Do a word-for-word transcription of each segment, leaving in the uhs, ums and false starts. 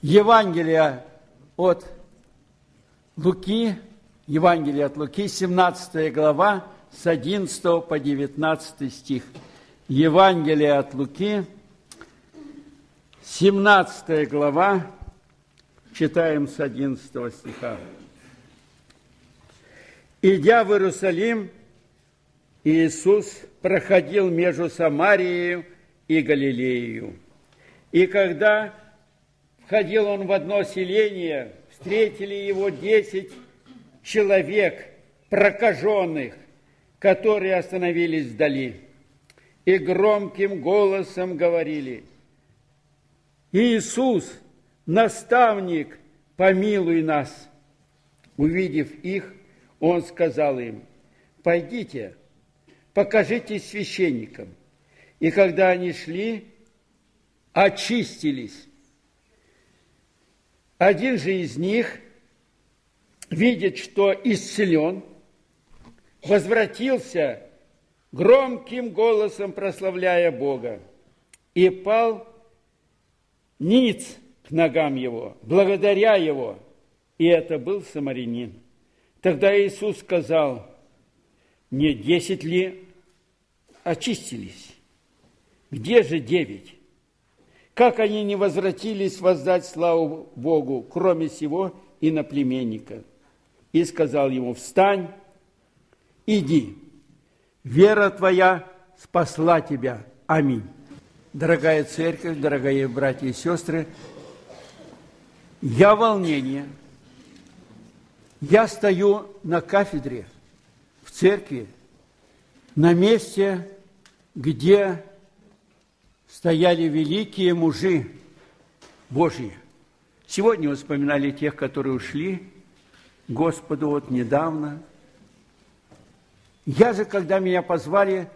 Евангелие от Луки, Евангелие от Луки, семнадцатая глава, с одиннадцатого по девятнадцатый стих. Евангелие от Луки, семнадцатая глава, читаем с одиннадцатого стиха. «Идя в Иерусалим, Иисус проходил между Самарией и Галилеей. И когда входил он в одно селение, встретили его десять человек, прокаженных, которые остановились вдали, и громким голосом говорили: «Иисус, наставник, помилуй нас!» Увидев их, он сказал им: «Пойдите, покажитесь священникам». И когда они шли, очистились. Один же из них, видит, что исцелен, возвратился, громким голосом прославляя Бога, и пал ниц к ногам его, благодаря его, и это был самарянин. Тогда Иисус сказал: «Не десять ли очистились? Где же девять? Как они не возвратились воздать славу Богу, кроме сего иноплеменника?» И сказал ему: «Встань, иди, вера твоя спасла тебя. Аминь». Дорогая церковь, дорогие братья и сестры, я в волнении. Я стою на кафедре в церкви, на месте, где стояли великие мужи Божьи. Сегодня мы вспоминали тех, которые ушли к Господу вот недавно. Я же, когда меня позвали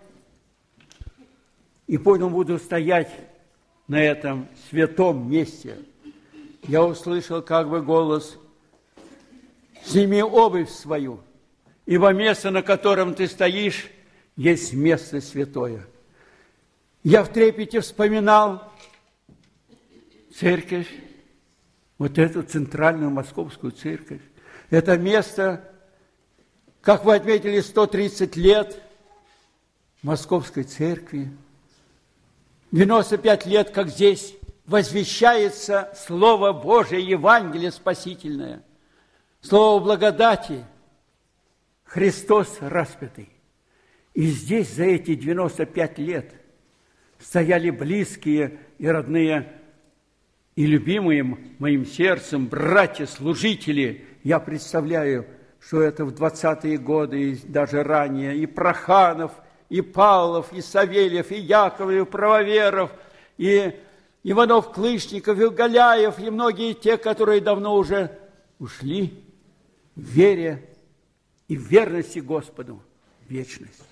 и понял, буду стоять на этом святом месте, я услышал как бы голос: «Сними обувь свою, ибо место, на котором ты стоишь, есть место святое». Я в трепете вспоминал церковь, вот эту центральную московскую церковь. Это место, как вы отметили, сто тридцать лет московской церкви, девяносто пять лет, как здесь возвещается Слово Божие, Евангелие спасительное, Слово благодати, Христос распятый. И здесь за эти девяносто пять лет стояли близкие и родные, и любимые моим сердцем братья-служители. Я представляю, что это в двадцатые годы, и даже ранее, и Проханов, и Павлов, и Савельев, и Яковлев, и Правоверов, и Иванов-Клышников, и Галяев, и многие те, которые давно уже ушли в вере и в верности Господу в вечность.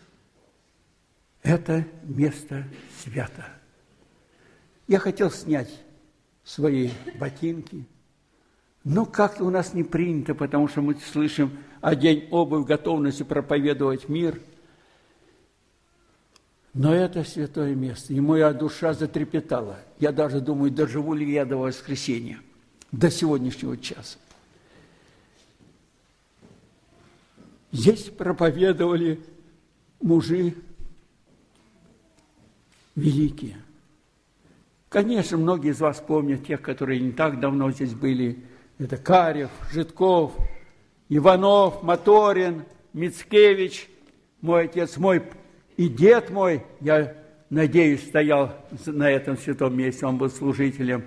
Это место свято. Я хотел снять свои ботинки, но как-то у нас не принято, потому что мы слышим одень обувь, готовности проповедовать мир. Но это святое место, и моя душа затрепетала. Я даже думаю, доживу ли я до воскресенья, до сегодняшнего часа. Здесь проповедовали мужи великие. Конечно, многие из вас помнят тех, которые не так давно здесь были. Это Карев, Житков, Иванов, Моторин, Мицкевич, мой отец, мой и дед мой, я надеюсь, стоял на этом святом месте, он был служителем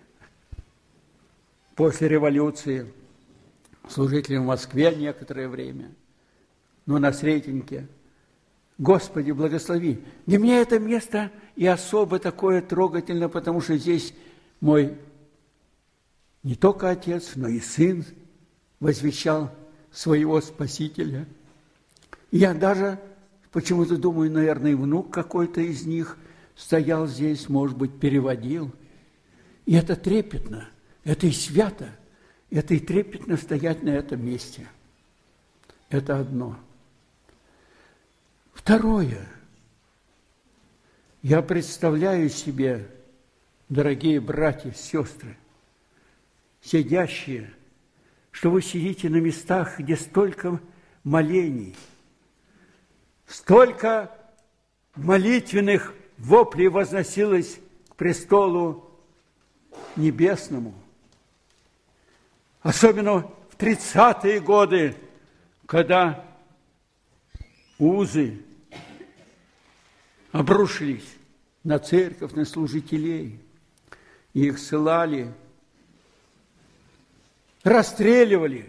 после революции, служителем в Москве некоторое время, но на Сретенке. Господи, благослови. Для меня это место и особо такое трогательное, потому что здесь мой не только отец, но и сын возвещал своего Спасителя. И я даже почему-то думаю, наверное, внук какой-то из них стоял здесь, может быть, переводил. И это трепетно, это и свято, это и трепетно стоять на этом месте. Это одно. Второе. Я представляю себе, дорогие братья, сестры, сидящие, что вы сидите на местах, где столько молений, столько молитвенных воплей возносилось к престолу небесному. Особенно в тридцатые годы, когда узы обрушились на церковь, на служителей, и их ссылали, расстреливали.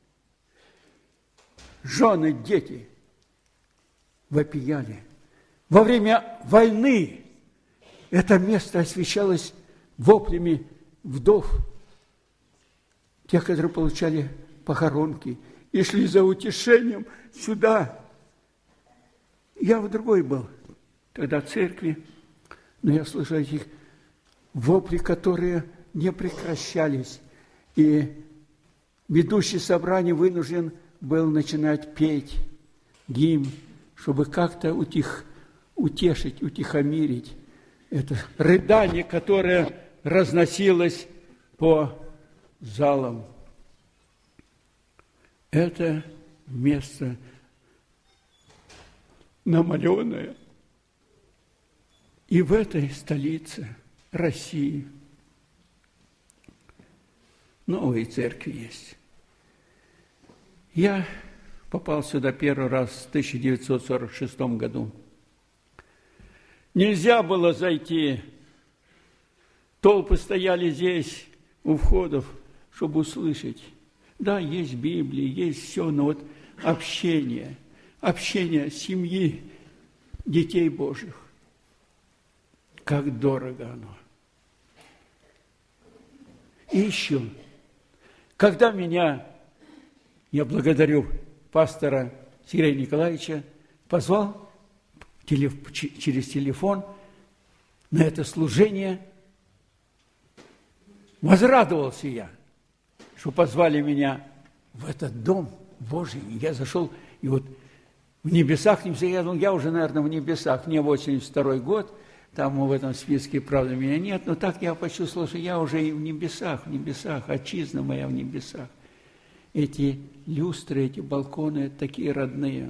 Жены, дети вопияли. Во время войны это место освещалось воплями вдов, тех, которые получали похоронки, и шли за утешением сюда. Я в другой был тогда в церкви, но я слышал этих вопли, которые не прекращались. И ведущий собрание вынужден был начинать петь гимн, чтобы как-то утих, утешить, утихомирить это рыдание, которое разносилось по залам. Это место намаленное. И в этой столице России новые церкви есть. Я попал сюда первый раз в тысяча девятьсот сорок шестом году. Нельзя было зайти. Толпы стояли здесь, у входов, чтобы услышать. Да, есть Библия, есть все, но вот общение, общение семьи, детей Божьих. Как дорого оно. И еще, когда меня, я благодарю пастора Сергея Николаевича, позвал через телефон на это служение, возрадовался я, что позвали меня в этот дом Божий. Я зашел, и вот в небесах, я думал, я уже, наверное, в небесах, мне восемьдесят второй год, там в этом списке, правда, меня нет, но так я почувствовал, что я уже и в небесах, в небесах, отчизна моя в небесах. Эти люстры, эти балконы такие родные.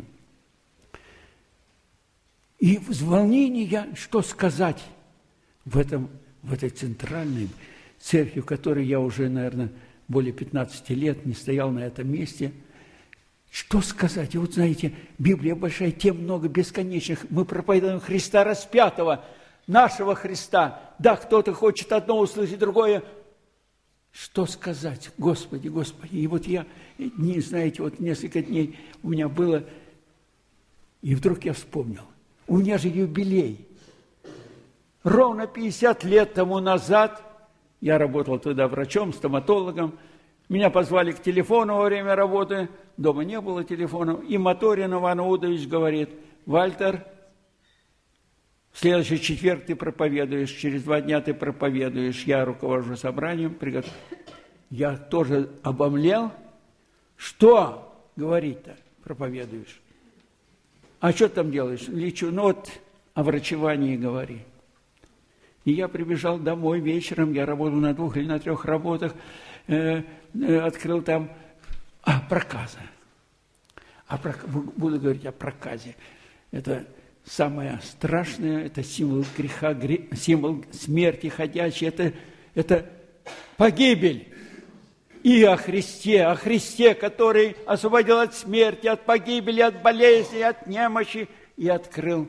И в волнении я, что сказать в, этом, в этой центральной церкви, в которой я уже, наверное, более пятнадцати лет не стоял на этом месте. Что сказать? И вот знаете, Библия большая, тем много бесконечных. Мы проповедуем Христа распятого, нашего Христа. Да, кто-то хочет одно услышать, другое. Что сказать? Господи, Господи. И вот я, дни, знаете, вот несколько дней у меня было, и вдруг я вспомнил. У меня же юбилей. Ровно пятьдесят лет тому назад я работал тогда врачом, стоматологом. Меня позвали к телефону во время работы. Дома не было телефона. И Моторин Иван Удович говорит: Вальтер, в следующий четверг ты проповедуешь, через два дня ты проповедуешь. Я руковожу собранием. Я тоже обомлел. Что говорить-то проповедуешь? А что там делаешь? Лечу. Ну вот о врачевании говори. И я прибежал домой вечером, я работал на двух или на трех работах, э, э, открыл там, а, проказа. А про, буду говорить о проказе. Это самое страшное, это символ греха, гре, символ смерти ходячий, это, это погибель. И о Христе, о Христе, который освободил от смерти, от погибели, от болезни, от немощи и открыл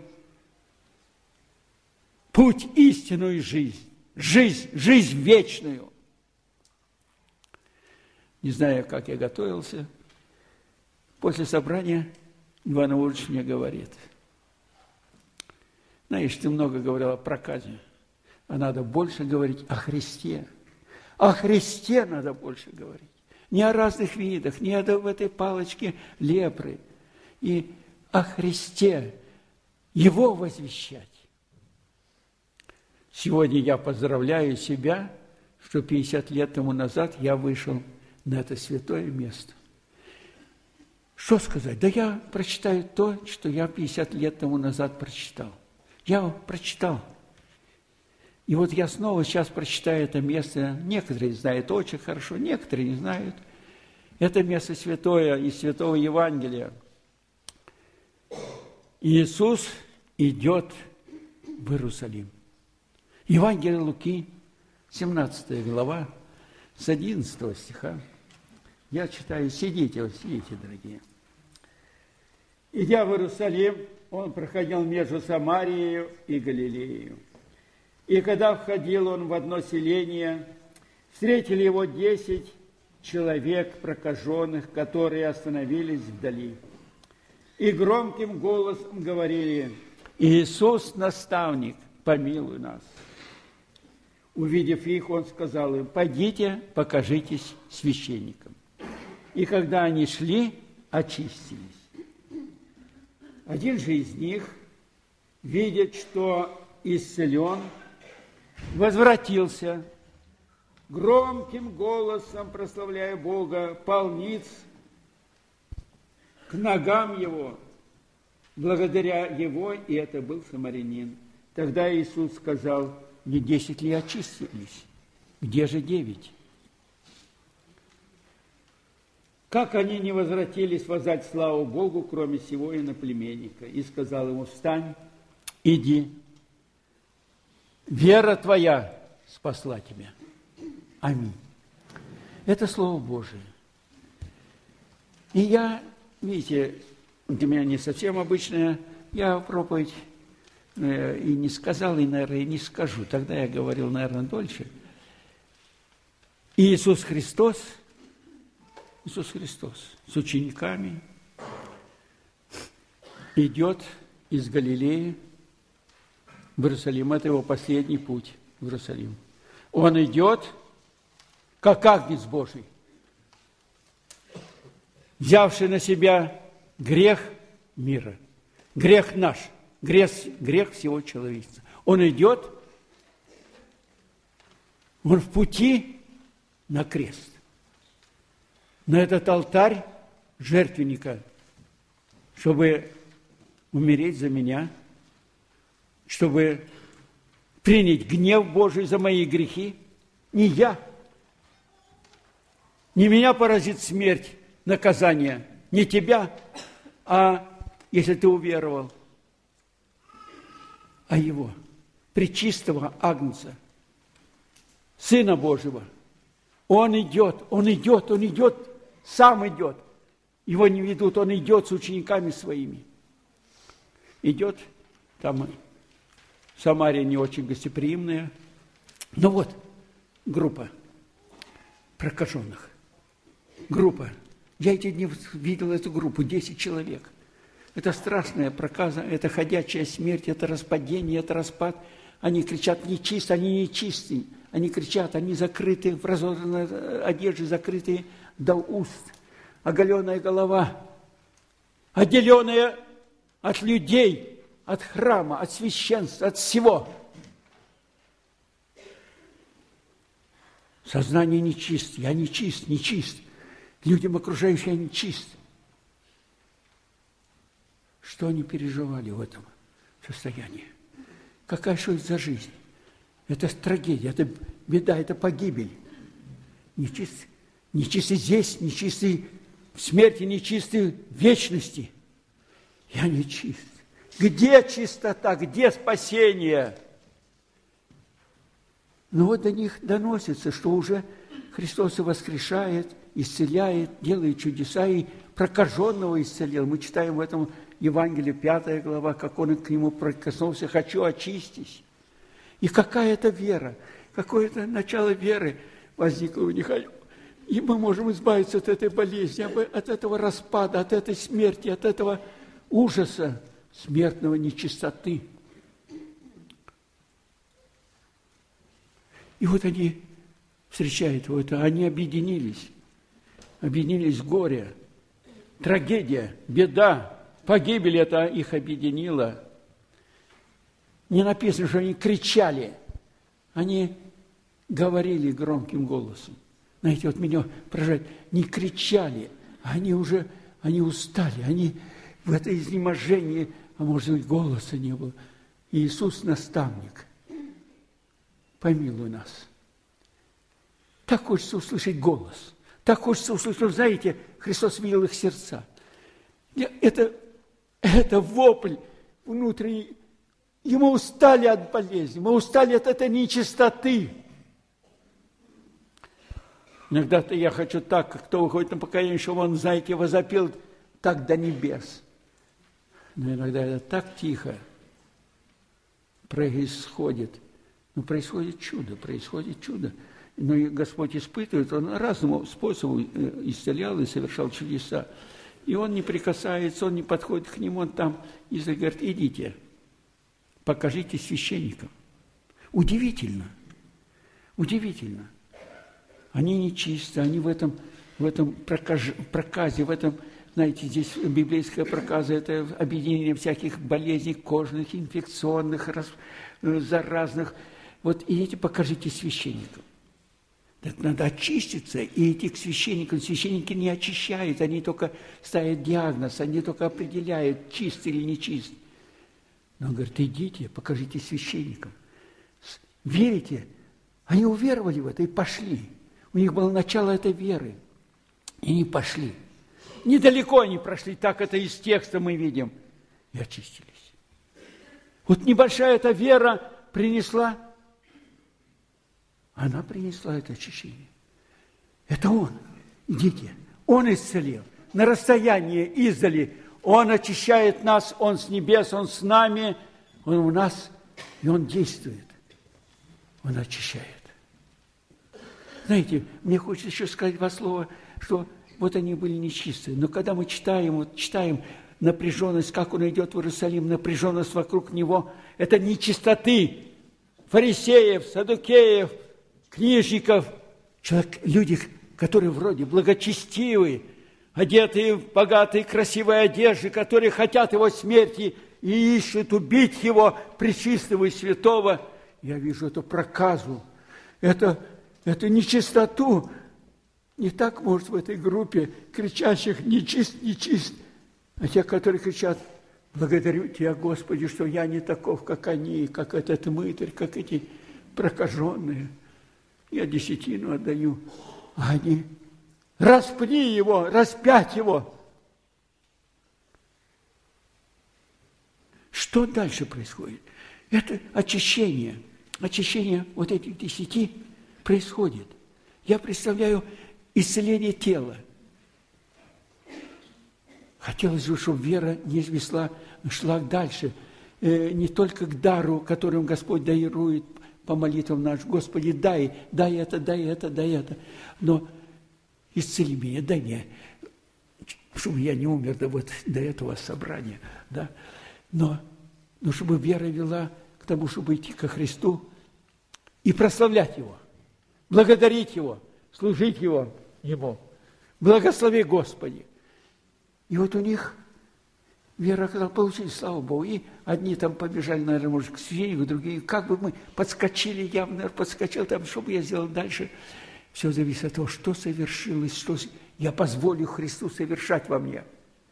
путь, истинную жизнь, жизнь, жизнь вечную. Не знаю, как я готовился. После собрания Иван Иванович мне говорит: знаешь, ты много говорил о проказе, а надо больше говорить о Христе. О Христе надо больше говорить. Не о разных видах, не о в этой палочке лепры. И о Христе, Его возвещать. Сегодня я поздравляю себя, что пятьдесят лет тому назад я вышел на это святое место. Что сказать? Да я прочитаю то, что я пятьдесят лет тому назад прочитал. Я прочитал. И вот я снова сейчас прочитаю это место. Некоторые знают очень хорошо, некоторые не знают. Это место святое из Святого Евангелия. Иисус идет в Иерусалим. Евангелие Луки, семнадцатая глава, с одиннадцатого стиха. Я читаю, сидите, сидите, дорогие. Идя в Иерусалим, он проходил между Самарией и Галилеей. И когда входил он в одно селение, встретили его десять человек прокаженных, которые остановились вдали. И громким голосом говорили: «Иисус, наставник, помилуй нас». Увидев их, он сказал им: «Пойдите, покажитесь священникам». И когда они шли, очистились. Один же из них, видя, что исцелен, возвратился, громким голосом прославляя Бога, пал ниц к ногам его, благодаря его, и это был самарянин. Тогда Иисус сказал: «Не десять ли очистились? Где же девять?» Как они не возвратились воздать славу Богу, кроме сего иноплеменника? И сказал ему: «Встань, иди, вера твоя спасла тебя». Аминь. Это Слово Божие. И я, видите, для меня не совсем обычное, я проповедь э, и не сказал, и, наверное, и не скажу. Тогда я говорил, наверное, дольше. Иисус Христос, Иисус Христос с учениками идет из Галилеи в Иерусалим. Это его последний путь в Иерусалим. Он идет, как Агнец Божий, взявший на себя грех мира, грех наш, грех, грех всего человечества. Он идет, он в пути на крест, на этот алтарь жертвенника, чтобы умереть за меня, чтобы принять гнев Божий за мои грехи. Не я, не меня поразит смерть, наказание, не тебя, а если ты уверовал, а его, пречистого Агнца, Сына Божьего. Он идет, он идет, он идет, сам идет. Его не ведут, он идет с учениками своими. Идет, там Самария не очень гостеприимная. Но вот группа прокаженных. Группа. Я эти дни видел эту группу, десять человек. Это страшная проказа, это ходячая смерть, это распадение, это распад. Они кричат: нечист, они нечисты. Они кричат, они закрыты, в разорванной одежде закрытые до уст. Оголенная голова, отделенная от людей, от храма, от священства, от всего. Сознание нечист, я нечист, нечист. Людям окружающим я нечист. Что они переживали в этом состоянии? Какая что это за жизнь? Это трагедия, это беда, это погибель. Нечистый, нечистый здесь, нечистый в смерти, нечистый в вечности. Я нечист. Где чистота, где спасение? Но вот до них доносится, что уже Христос и воскрешает, исцеляет, делает чудеса, и прокаженного исцелил. Мы читаем в этом Евангелии, пятая глава, как он к нему прикоснулся: «Хочу, очистись». И какая это вера, какое-то начало веры возникло у них. И мы можем избавиться от этой болезни, от этого распада, от этой смерти, от этого ужаса смертного, нечистоты. И вот они встречают его, это, они объединились, объединились в горе, трагедия, беда, погибель это их объединила. Не написано, что они кричали, они говорили громким голосом. Знаете, вот меня поражает, не кричали, они уже, они устали, они в это изнеможении, а может быть, голоса не было. Иисус наставник, помилуй нас. Так хочется услышать голос. Так хочется услышать, знаете, Христос видел их сердца. Это, это вопль внутренний. И мы устали от болезни, мы устали от этой нечистоты. Иногда-то я хочу так, как кто выходит на покаяние, чтобы он, знаете, возопил так до небес. Но иногда это так тихо происходит. Но происходит чудо, происходит чудо. Но и Господь испытывает, Он разному способу исцелял и совершал чудеса. И Он не прикасается, Он не подходит к ним, Он там и говорит: идите, покажите священникам. Удивительно, удивительно. Они нечисты, они в этом, в этом проказ, проказе, в этом, знаете, здесь библейская проказа, это объединение всяких болезней кожных, инфекционных, раз, заразных. Вот идите, покажите священникам. Так надо очиститься и идти к священникам. Священники не очищают, они только ставят диагноз, они только определяют, чист или не чист. Но он говорит: идите, покажите священникам. Верите? Они уверовали в это и пошли. У них было начало этой веры. И они пошли. Недалеко они прошли, так это из текста мы видим. И очистились. Вот небольшая эта вера принесла, она принесла это очищение. Это Он. Идите. Он исцелил. На расстоянии издали. Он очищает нас, Он с небес, Он с нами, Он у нас, и Он действует. Он очищает. Знаете, мне хочется еще сказать два слова, что вот они были нечистые. Но когда мы читаем, вот читаем напряженность, как он идет в Иерусалим, напряженность вокруг него, это нечистоты фарисеев, саддукеев, книжников, человек, люди, которые вроде благочестивые, одетые в богатые, красивые одежды, которые хотят его смерти и ищут убить его, пречистого и святого. Я вижу эту проказу, это, эту нечистоту. Не так, может, в этой группе кричащих «нечист, нечист», а те, которые кричат: благодарю Тебя, Господи, что я не таков, как они, как этот мытарь, как эти прокаженные. Я десятину отдаю, а они: распни его, распять его. Что дальше происходит? Это очищение. Очищение вот этих десяти происходит. Я представляю исцеление тела. Хотелось бы, чтобы вера не весла, шла дальше. Э, не только к дару, которым Господь дарует по молитвам нашим. Господи, дай, дай это, дай это, дай это. Но исцели меня, дай мне, чтобы я не умер до, вот, до этого собрания. Да? Но, но чтобы вера вела к тому, чтобы идти ко Христу и прославлять Его, благодарить Его, служить Его, Ему. Благослови, Господи. И вот у них вера, когда получили, слава Богу, и одни там побежали, наверное, может, к священнику, другие, как бы мы подскочили, я, наверное, подскочил там, что бы я сделал дальше. Все зависит от того, что совершилось, что я позволю Христу совершать во мне.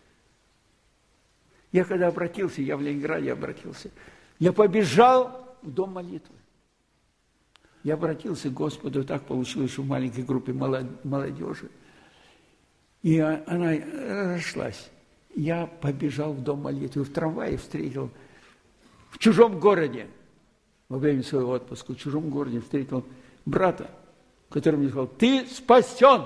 Я когда обратился, я в Ленинграде обратился, я побежал в дом молитвы. Я обратился к Господу, так получилось, что в маленькой группе молодежи. И она разошлась. Я побежал в дом молитвы, в трамвае встретил, в чужом городе, во время своего отпуска, в чужом городе встретил брата, который мне сказал: ты спасен.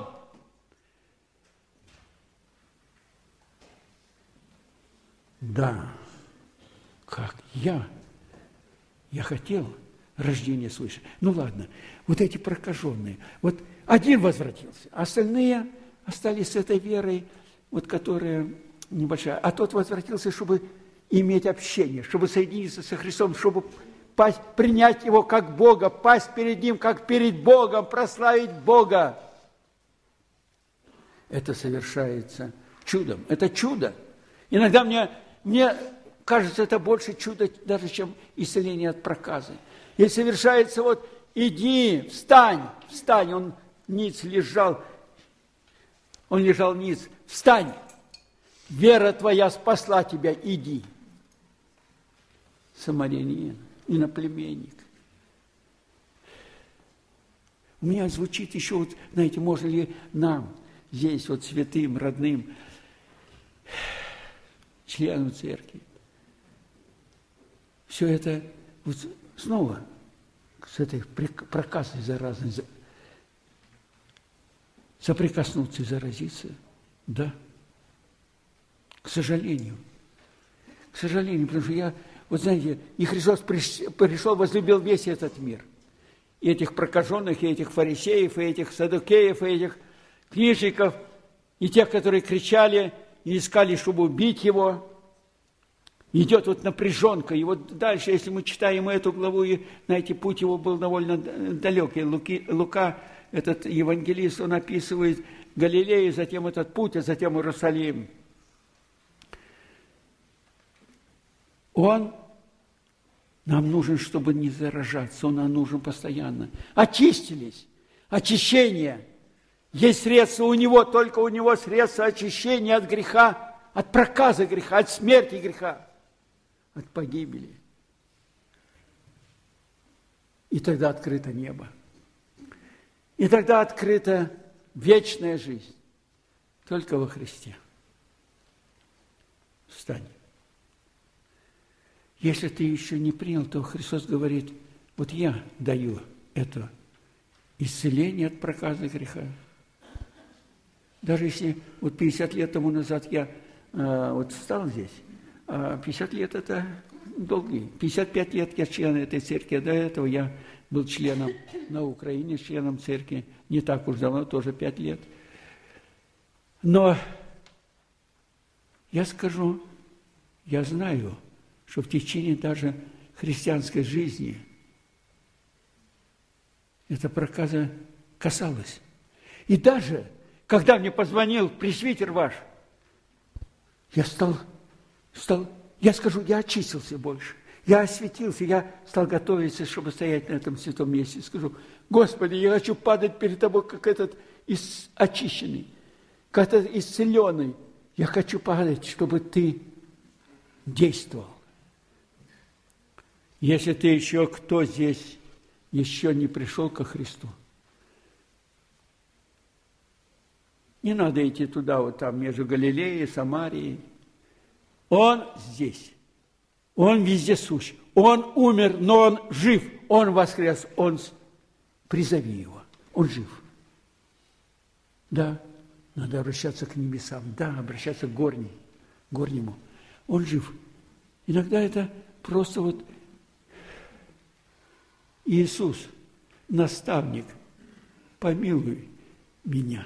Да, как я? Я хотел рождения свыше. Ну ладно, вот эти прокаженные. Вот один возвратился, а остальные остались с этой верой, вот которая небольшая. А тот возвратился, чтобы иметь общение, чтобы соединиться со Христом, чтобы пасть, принять Его как Бога, пасть перед Ним, как перед Богом, прославить Бога. Это совершается чудом. Это чудо. Иногда мне, мне кажется, это больше чудо, даже чем исцеление от проказы. И совершается вот: иди, встань, встань. Он ниц лежал, он лежал ниц, встань. Вера твоя спасла тебя, иди. Самарянин, иноплеменник. У меня звучит еще, вот, знаете, можно ли нам, здесь вот святым, родным, членам церкви, все это вот снова с этой проказой заразной соприкоснуться и заразиться? Да. К сожалению. К сожалению, потому что я, вот знаете, и Христос пришел, возлюбил весь этот мир. И этих прокаженных, и этих фарисеев, и этих саддукеев, и этих книжников, и тех, которые кричали и искали, чтобы убить его. Идет вот напряженка. И вот дальше, если мы читаем эту главу, и, знаете, путь его был довольно далекий. Луки, Лука, этот евангелист, он описывает Галилею, затем этот путь, а затем Иерусалим. Он нам нужен, чтобы не заражаться, он нам нужен постоянно. Очистились. Очищение. Есть средства у него, только у него средства очищения от греха, от проказа греха, от смерти греха, от погибели. И тогда открыто небо. И тогда открыта вечная жизнь. Только во Христе. Встань. Если ты еще не принял, то Христос говорит, вот я даю это исцеление от проказа греха. Даже если вот пятьдесят лет тому назад я э, вот встал здесь, а пятьдесят лет это долгий. пятьдесят пять лет я член этой церкви, а до этого я был членом на Украине, членом церкви, не так уж давно, тоже пять лет. Но я скажу, я знаю, что в течение даже христианской жизни эта проказа касалась. И даже, когда мне позвонил пресвитер ваш, я стал, стал, я скажу, я очистился больше. Я осветился, я стал готовиться, чтобы стоять на этом святом месте. Скажу, Господи, я хочу падать перед Тобой, как этот очищенный, как этот исцеленный. Я хочу падать, чтобы Ты действовал. Если ты еще, кто здесь еще не пришел ко Христу, не надо идти туда, вот там, между Галилеей и Самарией. Он здесь. Он везде сущ. Он умер, но Он жив. Он воскрес. Он... Призови Его. Он жив. Да, надо обращаться к небесам. Да, обращаться к горнему. горнему. Он жив. Иногда это просто вот Иисус, наставник, помилуй меня.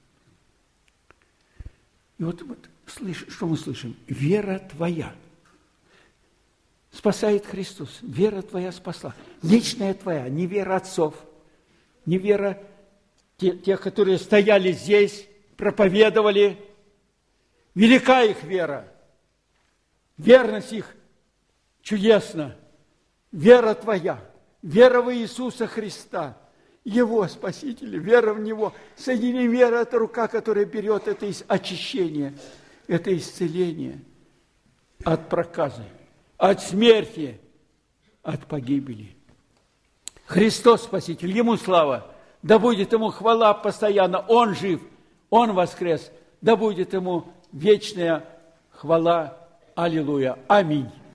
И вот, вот слыш, что мы слышим? Вера твоя спасает Христос. Вера твоя спасла. Личная твоя, не вера отцов, не вера тех, тех, которые стояли здесь, проповедовали. Велика их вера. Верность их чудесна. Вера твоя. Вера в Иисуса Христа, Его Спасителя, вера в Него. Соедини вера – это рука, которая берет это очищение, это исцеление от проказа, от смерти, от погибели. Христос Спаситель, Ему слава, да будет Ему хвала постоянно. Он жив, Он воскрес, да будет Ему вечная хвала. Аллилуйя. Аминь.